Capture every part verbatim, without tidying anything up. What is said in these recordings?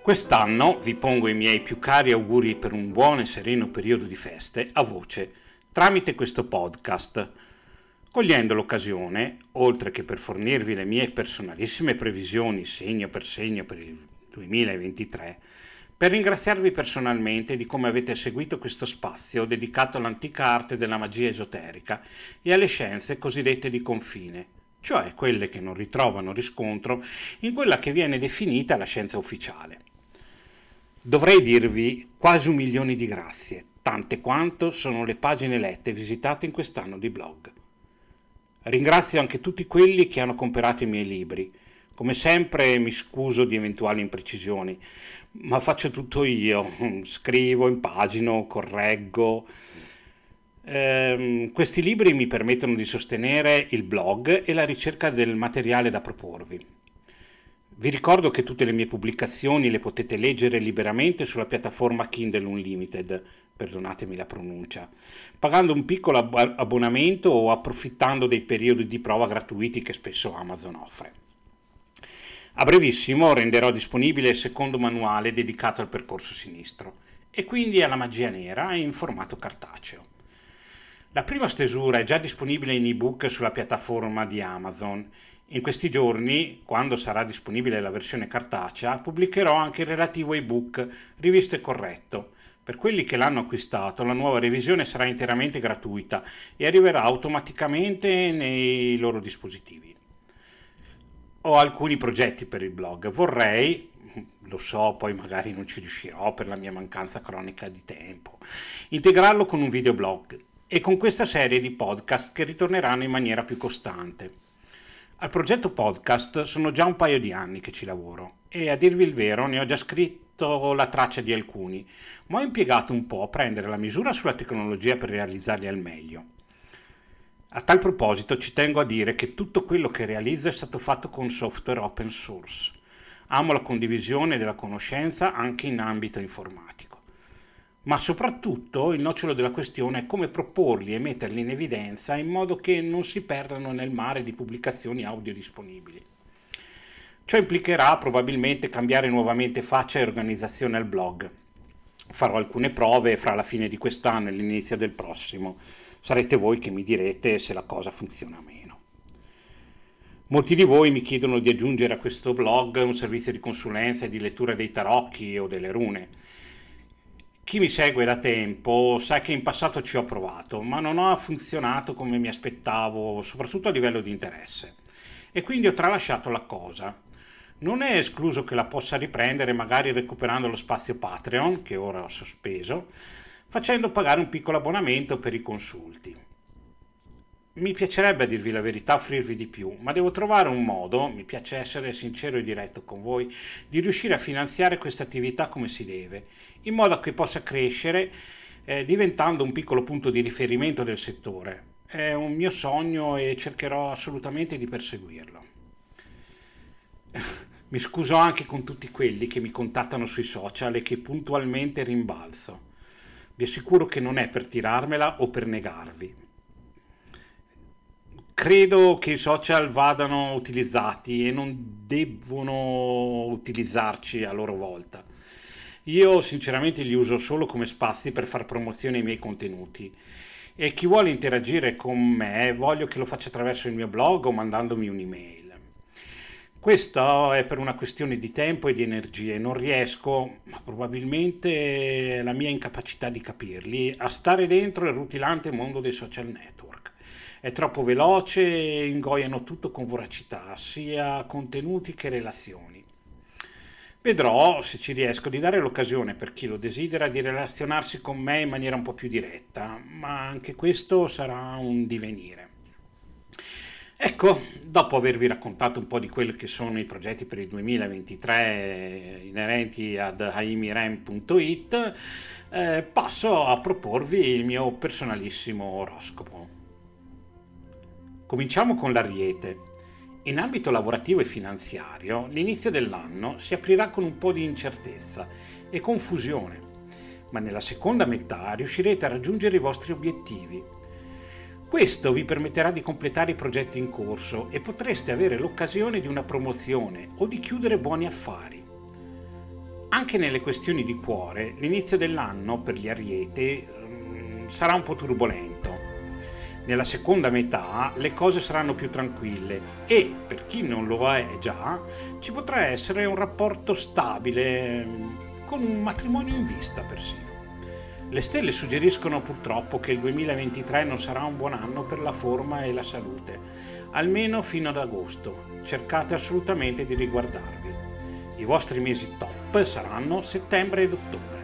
Quest'anno vi pongo i miei più cari auguri per un buon e sereno periodo di feste a voce, tramite questo podcast, cogliendo l'occasione, oltre che per fornirvi le mie personalissime previsioni segno per segno per il duemilaventitré, per ringraziarvi personalmente di come avete seguito questo spazio dedicato all'antica arte della magia esoterica e alle scienze cosiddette di confine, cioè quelle che non ritrovano riscontro in quella che viene definita la scienza ufficiale. Dovrei dirvi quasi un milione di grazie, tante quanto sono le pagine lette e visitate in quest'anno di blog. Ringrazio anche tutti quelli che hanno comprato i miei libri. Come sempre mi scuso di eventuali imprecisioni, ma faccio tutto io, scrivo, impagino, correggo. Ehm, questi libri mi permettono di sostenere il blog e la ricerca del materiale da proporvi. Vi ricordo che tutte le mie pubblicazioni le potete leggere liberamente sulla piattaforma Kindle Unlimited, perdonatemi la pronuncia, pagando un piccolo ab- abbonamento o approfittando dei periodi di prova gratuiti che spesso Amazon offre. A brevissimo renderò disponibile il secondo manuale dedicato al percorso sinistro e quindi alla magia nera in formato cartaceo. La prima stesura è già disponibile in ebook sulla piattaforma di Amazon. In questi giorni, quando sarà disponibile la versione cartacea, pubblicherò anche il relativo ebook rivisto e corretto. Per quelli che l'hanno acquistato, la nuova revisione sarà interamente gratuita e arriverà automaticamente nei loro dispositivi. Ho alcuni progetti per il blog. Vorrei, lo so, poi magari non ci riuscirò per la mia mancanza cronica di tempo, integrarlo con un videoblog e con questa serie di podcast che ritorneranno in maniera più costante. Al progetto podcast sono già un paio di anni che ci lavoro e a dirvi il vero ne ho già scritto la traccia di alcuni, ma ho impiegato un po' a prendere la misura sulla tecnologia per realizzarli al meglio. A tal proposito ci tengo a dire che tutto quello che realizzo è stato fatto con software open source. Amo la condivisione della conoscenza anche in ambito informatico. Ma soprattutto il nocciolo della questione è come proporli e metterli in evidenza in modo che non si perdano nel mare di pubblicazioni audio disponibili. Ciò implicherà probabilmente cambiare nuovamente faccia e organizzazione al blog. Farò alcune prove fra la fine di quest'anno e l'inizio del prossimo. Sarete voi che mi direte se la cosa funziona o meno. Molti di voi mi chiedono di aggiungere a questo blog un servizio di consulenza e di lettura dei tarocchi o delle rune. Chi mi segue da tempo sa che in passato ci ho provato, ma non ha funzionato come mi aspettavo, soprattutto a livello di interesse. E quindi ho tralasciato la cosa. Non è escluso che la possa riprendere magari recuperando lo spazio Patreon, che ora ho sospeso, facendo pagare un piccolo abbonamento per i consulti. Mi piacerebbe, a dirvi la verità, offrirvi di più, ma devo trovare un modo, mi piace essere sincero e diretto con voi, di riuscire a finanziare questa attività come si deve, in modo che possa crescere eh, diventando un piccolo punto di riferimento del settore. È un mio sogno e cercherò assolutamente di perseguirlo. Mi scuso anche con tutti quelli che mi contattano sui social e che puntualmente rimbalzo. Vi assicuro che non è per tirarmela o per negarvi. Credo che i social vadano utilizzati e non devono utilizzarci a loro volta. Io sinceramente li uso solo come spazi per far promozione ai miei contenuti e chi vuole interagire con me voglio che lo faccia attraverso il mio blog o mandandomi un'email. Questo è per una questione di tempo e di energie, non riesco, ma probabilmente è la mia incapacità di capirli, a stare dentro il rutilante mondo dei social network. È troppo veloce e ingoiano tutto con voracità, sia contenuti che relazioni. Vedrò se ci riesco di dare l'occasione per chi lo desidera di relazionarsi con me in maniera un po' più diretta, ma anche questo sarà un divenire. Ecco, dopo avervi raccontato un po' di quelli che sono i progetti per il duemilaventitré inerenti ad haimirem punto it, eh, passo a proporvi il mio personalissimo oroscopo. Cominciamo con l'Ariete. In ambito lavorativo e finanziario, l'inizio dell'anno si aprirà con un po' di incertezza e confusione, ma nella seconda metà riuscirete a raggiungere i vostri obiettivi. Questo vi permetterà di completare i progetti in corso e potreste avere l'occasione di una promozione o di chiudere buoni affari. Anche nelle questioni di cuore, l'inizio dell'anno per gli Ariete mh, sarà un po' turbolento. Nella seconda metà le cose saranno più tranquille e, per chi non lo è già, ci potrà essere un rapporto stabile con un matrimonio in vista persino. Le stelle suggeriscono purtroppo che il duemilaventitré non sarà un buon anno per la forma e la salute, almeno fino ad agosto. Cercate assolutamente di riguardarvi. I vostri mesi top saranno settembre ed ottobre.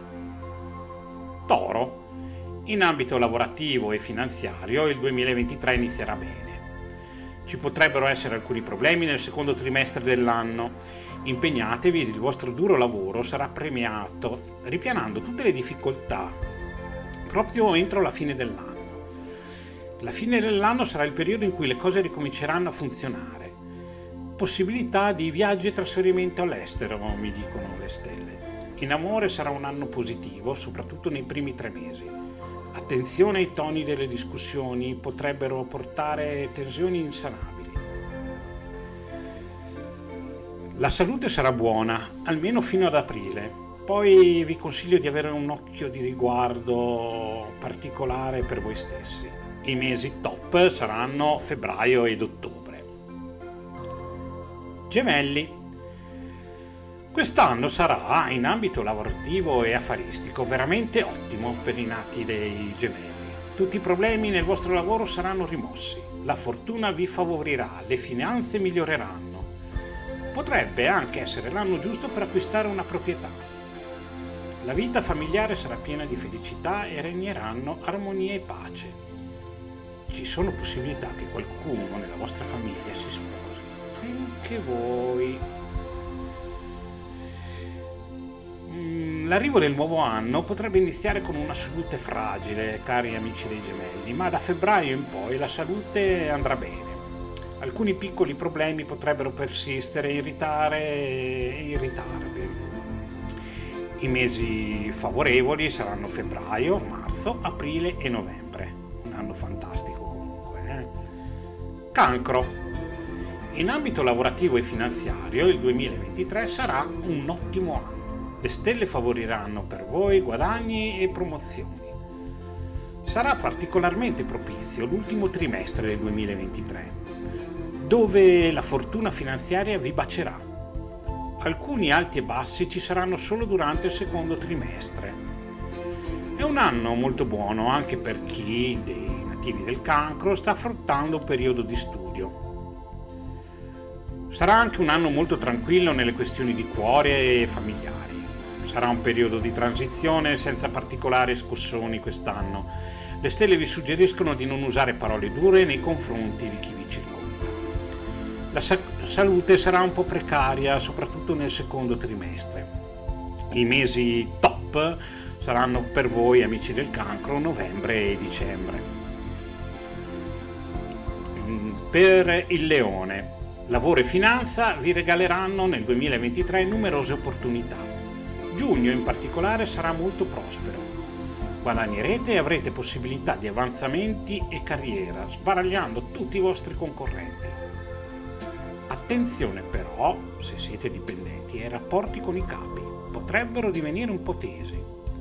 Toro. In ambito lavorativo e finanziario il duemilaventitré inizierà bene. Ci potrebbero essere alcuni problemi nel secondo trimestre dell'anno. Impegnatevi ed il vostro duro lavoro sarà premiato, ripianando tutte le difficoltà proprio entro la fine dell'anno. La fine dell'anno sarà il periodo in cui le cose ricominceranno a funzionare. Possibilità di viaggi e trasferimento all'estero, mi dicono le stelle. In amore sarà un anno positivo, soprattutto nei primi tre mesi. Attenzione ai toni delle discussioni, potrebbero portare tensioni insanabili. La salute sarà buona, almeno fino ad aprile. Poi vi consiglio di avere un occhio di riguardo particolare per voi stessi. I mesi top saranno febbraio ed ottobre. Gemelli. Quest'anno sarà, in ambito lavorativo e affaristico, veramente ottimo per i nati dei Gemelli. Tutti i problemi nel vostro lavoro saranno rimossi, la fortuna vi favorirà, le finanze miglioreranno. Potrebbe anche essere l'anno giusto per acquistare una proprietà. La vita familiare sarà piena di felicità e regneranno armonia e pace. Ci sono possibilità che qualcuno nella vostra famiglia si sposi. Anche voi. L'arrivo del nuovo anno potrebbe iniziare con una salute fragile, cari amici dei Gemelli, ma da febbraio in poi la salute andrà bene. Alcuni piccoli problemi potrebbero persistere, irritare e irritarvi. I mesi favorevoli saranno febbraio, marzo, aprile e novembre. Un anno fantastico comunque. Eh? Cancro. In ambito lavorativo e finanziario il duemilaventitré sarà un ottimo anno. Le stelle favoriranno per voi guadagni e promozioni. Sarà particolarmente propizio l'ultimo trimestre del duemilaventitré, dove la fortuna finanziaria vi bacerà. Alcuni alti e bassi ci saranno solo durante il secondo trimestre. È un anno molto buono anche per chi, dei nativi del Cancro, sta affrontando un periodo di studio. Sarà anche un anno molto tranquillo nelle questioni di cuore e familiari. Sarà un periodo di transizione senza particolari scossoni quest'anno. Le stelle vi suggeriscono di non usare parole dure nei confronti di chi vi circonda. La sa- salute sarà un po' precaria, soprattutto nel secondo trimestre. I mesi top saranno per voi, amici del Cancro, novembre e dicembre. Per il Leone, lavoro e finanza vi regaleranno nel duemilaventitré numerose opportunità. Giugno in particolare sarà molto prospero. Guadagnerete e avrete possibilità di avanzamenti e carriera, sbaragliando tutti i vostri concorrenti. Attenzione però, se siete dipendenti, ai rapporti con i capi. Potrebbero divenire un po' tesi.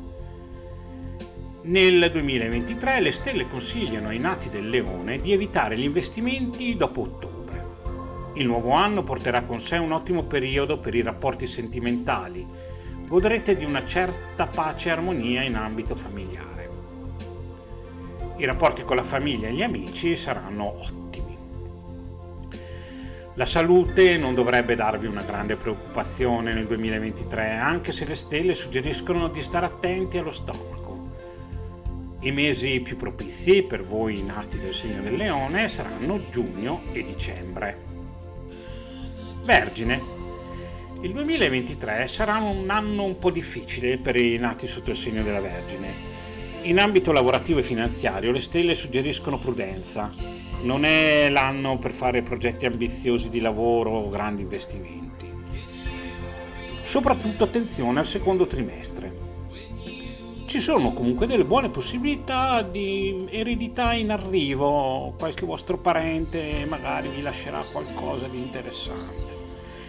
Nel duemilaventitré le stelle consigliano ai nati del Leone di evitare gli investimenti dopo ottobre. Il nuovo anno porterà con sé un ottimo periodo per i rapporti sentimentali. Godrete di una certa pace e armonia in ambito familiare. I rapporti con la famiglia e gli amici saranno ottimi. La salute non dovrebbe darvi una grande preoccupazione nel duemilaventitré, anche se le stelle suggeriscono di stare attenti allo stomaco. I mesi più propizi per voi nati del segno del Leone saranno giugno e dicembre. Vergine. Il duemilaventitré sarà un anno un po' difficile per i nati sotto il segno della Vergine. In ambito lavorativo e finanziario le stelle suggeriscono prudenza. Non è l'anno per fare progetti ambiziosi di lavoro o grandi investimenti. Soprattutto attenzione al secondo trimestre. Ci sono comunque delle buone possibilità di eredità in arrivo, qualche vostro parente magari vi lascerà qualcosa di interessante.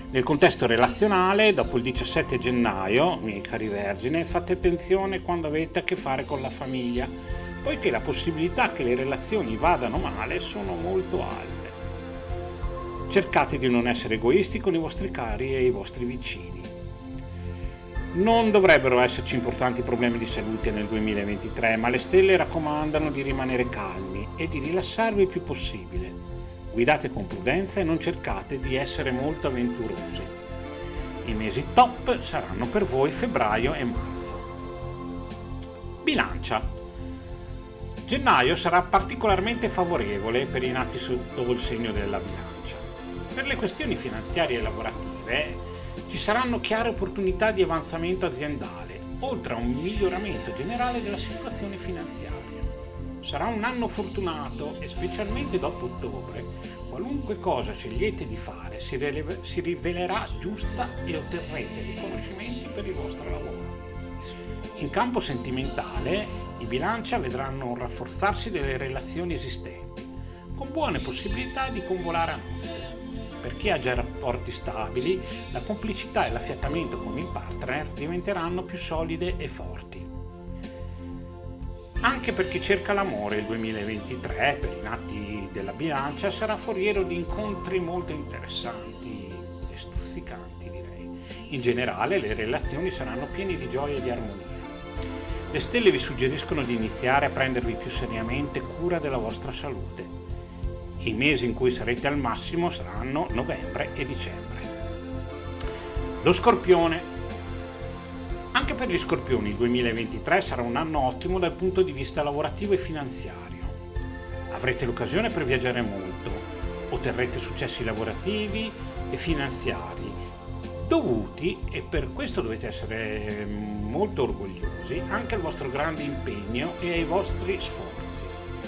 Nel contesto relazionale, dopo il diciassette gennaio, miei cari vergine, fate attenzione quando avete a che fare con la famiglia, poiché la possibilità che le relazioni vadano male sono molto alte. Cercate di non essere egoisti con i vostri cari e i vostri vicini. Non dovrebbero esserci importanti problemi di salute nel duemilaventitré, ma le stelle raccomandano di rimanere calmi e di rilassarvi il più possibile. Guidate con prudenza e non cercate di essere molto avventurosi. I mesi top saranno per voi febbraio e marzo. Bilancia. Gennaio sarà particolarmente favorevole per i nati sotto il segno della bilancia. Per le questioni finanziarie e lavorative ci saranno chiare opportunità di avanzamento aziendale, oltre a un miglioramento generale della situazione finanziaria. Sarà un anno fortunato e specialmente dopo ottobre, qualunque cosa scegliete di fare si, rele- si rivelerà giusta e otterrete riconoscimenti per il vostro lavoro. In campo sentimentale, i bilancia vedranno un rafforzarsi delle relazioni esistenti, con buone possibilità di convolare a nozze. Per chi ha già rapporti stabili, la complicità e l'affiatamento con il partner diventeranno più solide e forti. Anche per chi cerca l'amore, il duemilaventitré, per i nati della bilancia, sarà foriero di incontri molto interessanti e stuzzicanti, direi. In generale, le relazioni saranno piene di gioia e di armonia. Le stelle vi suggeriscono di iniziare a prendervi più seriamente cura della vostra salute. I mesi in cui sarete al massimo saranno novembre e dicembre. Lo Scorpione. Anche per gli Scorpioni il duemilaventitré sarà un anno ottimo dal punto di vista lavorativo e finanziario. Avrete l'occasione per viaggiare molto, otterrete successi lavorativi e finanziari dovuti, e per questo dovete essere molto orgogliosi, anche al vostro grande impegno e ai vostri sforzi.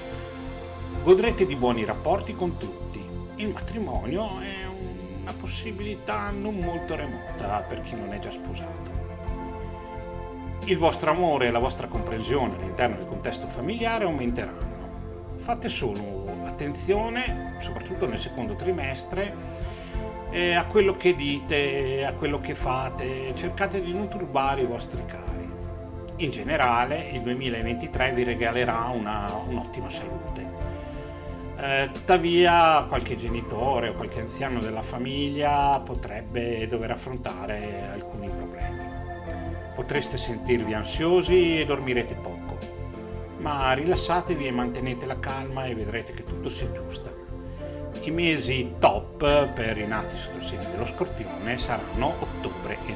Godrete di buoni rapporti con tutti. Il matrimonio è una possibilità non molto remota per chi non è già sposato. Il vostro amore e la vostra comprensione all'interno del contesto familiare aumenteranno. Fate solo attenzione, soprattutto nel secondo trimestre, eh, a quello che dite, a quello che fate. Cercate di non turbare i vostri cari. In generale, il duemilaventitré vi regalerà una, un'ottima salute. Eh, tuttavia, qualche genitore o qualche anziano della famiglia potrebbe dover affrontare alcuni problemi. Potreste sentirvi ansiosi e dormirete poco, ma rilassatevi e mantenete la calma e vedrete che tutto si aggiusta. I mesi top per i nati sotto il segno dello Scorpione saranno ottobre e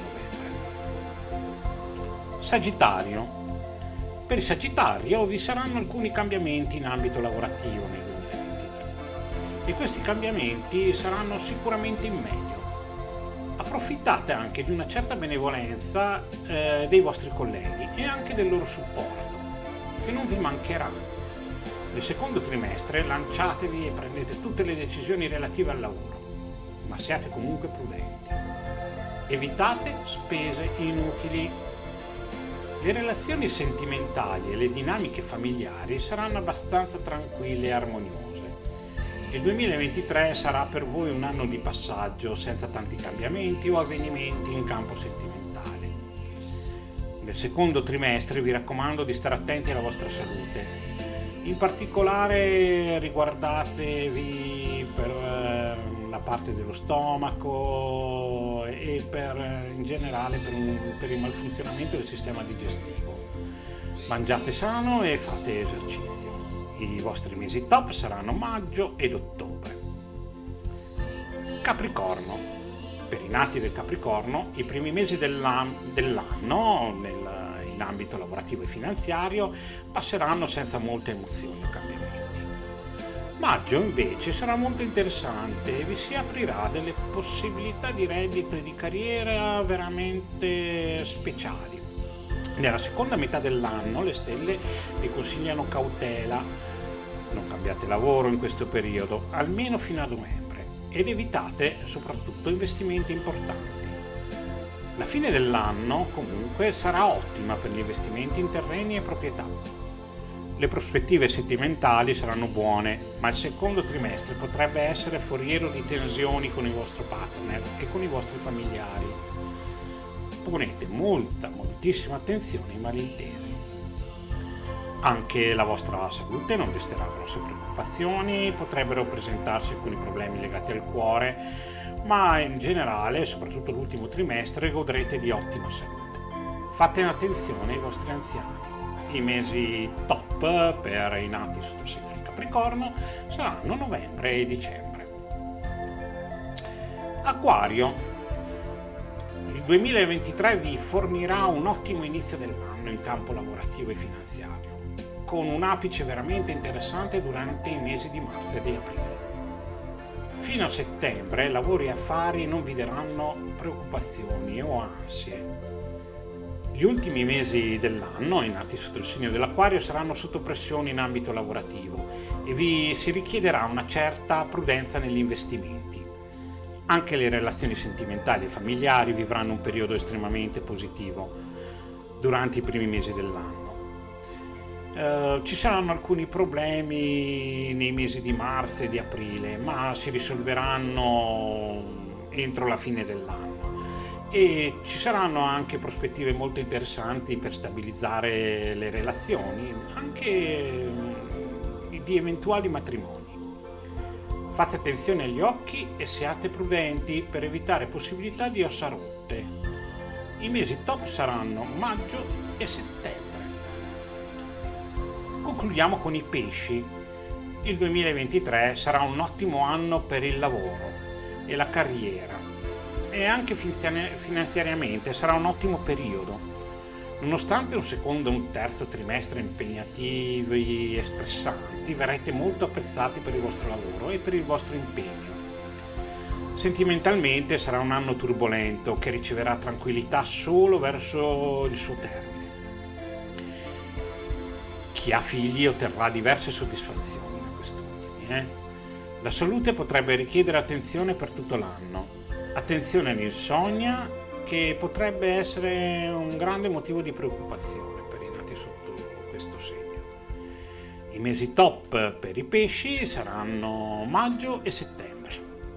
novembre. Sagittario. Per il Sagittario vi saranno alcuni cambiamenti in ambito lavorativo nel duemilaventitré e questi cambiamenti saranno sicuramente in meglio. Approfittate anche di una certa benevolenza eh, dei vostri colleghi e anche del loro supporto, che non vi mancherà. Nel secondo trimestre lanciatevi e prendete tutte le decisioni relative al lavoro, ma siate comunque prudenti. Evitate spese inutili. Le relazioni sentimentali e le dinamiche familiari saranno abbastanza tranquille e armoniose. Il duemilaventitré sarà per voi un anno di passaggio senza tanti cambiamenti o avvenimenti in campo sentimentale. Nel secondo trimestre vi raccomando di stare attenti alla vostra salute. In particolare riguardatevi per la parte dello stomaco e per, in generale per, un, per il malfunzionamento del sistema digestivo. Mangiate sano e fate esercizio. I vostri mesi top saranno maggio ed ottobre. Capricorno. Per i nati del Capricorno, i primi mesi dell'anno, dell'anno nel, in ambito lavorativo e finanziario passeranno senza molte emozioni o cambiamenti. Maggio invece sarà molto interessante e vi si aprirà delle possibilità di reddito e di carriera veramente speciali. Nella seconda metà dell'anno le stelle vi consigliano cautela, non cambiate lavoro in questo periodo, almeno fino a novembre, ed evitate soprattutto investimenti importanti. La fine dell'anno comunque sarà ottima per gli investimenti in terreni e proprietà. Le prospettive sentimentali saranno buone, ma il secondo trimestre potrebbe essere foriero di tensioni con il vostro partner e con i vostri familiari. Ponete molta, moltissima attenzione ai malintesi. Anche la vostra salute non desterà grosse preoccupazioni, potrebbero presentarsi alcuni problemi legati al cuore, ma in generale, soprattutto l'ultimo trimestre, godrete di ottima salute. Fate attenzione ai vostri anziani. I mesi top per i nati sotto il segno del Capricorno saranno novembre e dicembre. Acquario. Il duemilaventitré vi fornirà un ottimo inizio dell'anno in campo lavorativo e finanziario, con un apice veramente interessante durante i mesi di marzo e di aprile. Fino a settembre lavori e affari non vi daranno preoccupazioni o ansie. Gli ultimi mesi dell'anno, i nati sotto il segno dell'Acquario, saranno sotto pressione in ambito lavorativo e vi si richiederà una certa prudenza negli investimenti. Anche le relazioni sentimentali e familiari vivranno un periodo estremamente positivo durante i primi mesi dell'anno. Uh, ci saranno alcuni problemi nei mesi di marzo e di aprile, ma si risolveranno entro la fine dell'anno e ci saranno anche prospettive molto interessanti per stabilizzare le relazioni, anche di eventuali matrimoni. Fate attenzione agli occhi e siate prudenti per evitare possibilità di ossa rotte. I mesi top saranno maggio e settembre. Concludiamo con i pesci. Il duemilaventitré sarà un ottimo anno per il lavoro e la carriera e anche finanziariamente sarà un ottimo periodo. Nonostante un secondo e un terzo trimestre impegnativi e stressanti, verrete molto apprezzati per il vostro lavoro e per il vostro impegno. Sentimentalmente sarà un anno turbolento che riceverà tranquillità solo verso il suo termine. Chi ha figli otterrà diverse soddisfazioni da quest'ultimi. Eh? La salute potrebbe richiedere attenzione per tutto l'anno. Attenzione all'insonnia, che potrebbe essere un grande motivo di preoccupazione per i nati sotto questo segno. I mesi top per i pesci saranno maggio e settembre.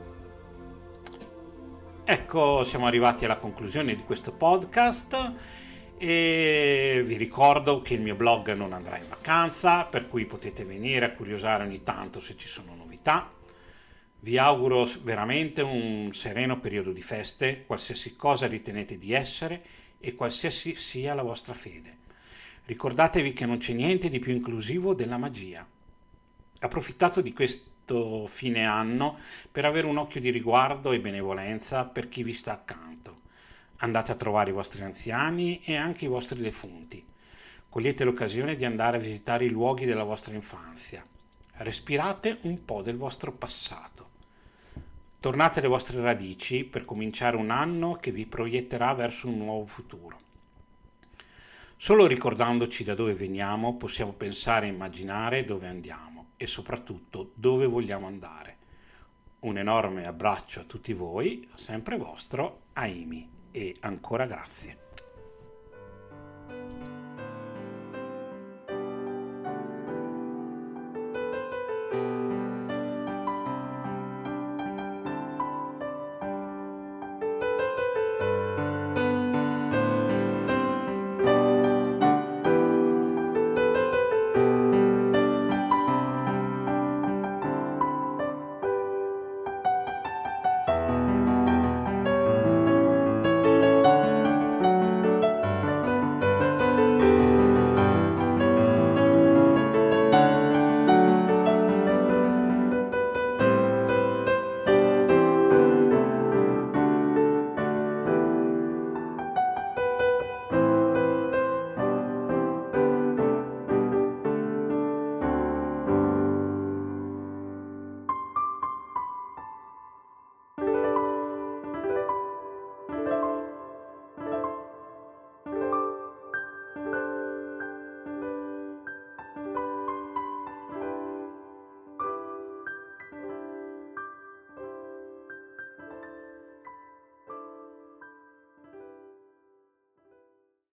Ecco, siamo arrivati alla conclusione di questo podcast. E vi ricordo che il mio blog non andrà in vacanza, per cui potete venire a curiosare ogni tanto se ci sono novità. Vi auguro veramente un sereno periodo di feste, qualsiasi cosa ritenete di essere e qualsiasi sia la vostra fede. Ricordatevi che non c'è niente di più inclusivo della magia. Approfittate di questo fine anno per avere un occhio di riguardo e benevolenza per chi vi sta accanto. Andate a trovare i vostri anziani e anche i vostri defunti. Cogliete l'occasione di andare a visitare i luoghi della vostra infanzia. Respirate un po' del vostro passato. Tornate alle vostre radici per cominciare un anno che vi proietterà verso un nuovo futuro. Solo ricordandoci da dove veniamo possiamo pensare e immaginare dove andiamo e soprattutto dove vogliamo andare. Un enorme abbraccio a tutti voi, sempre vostro Aimi. E ancora grazie.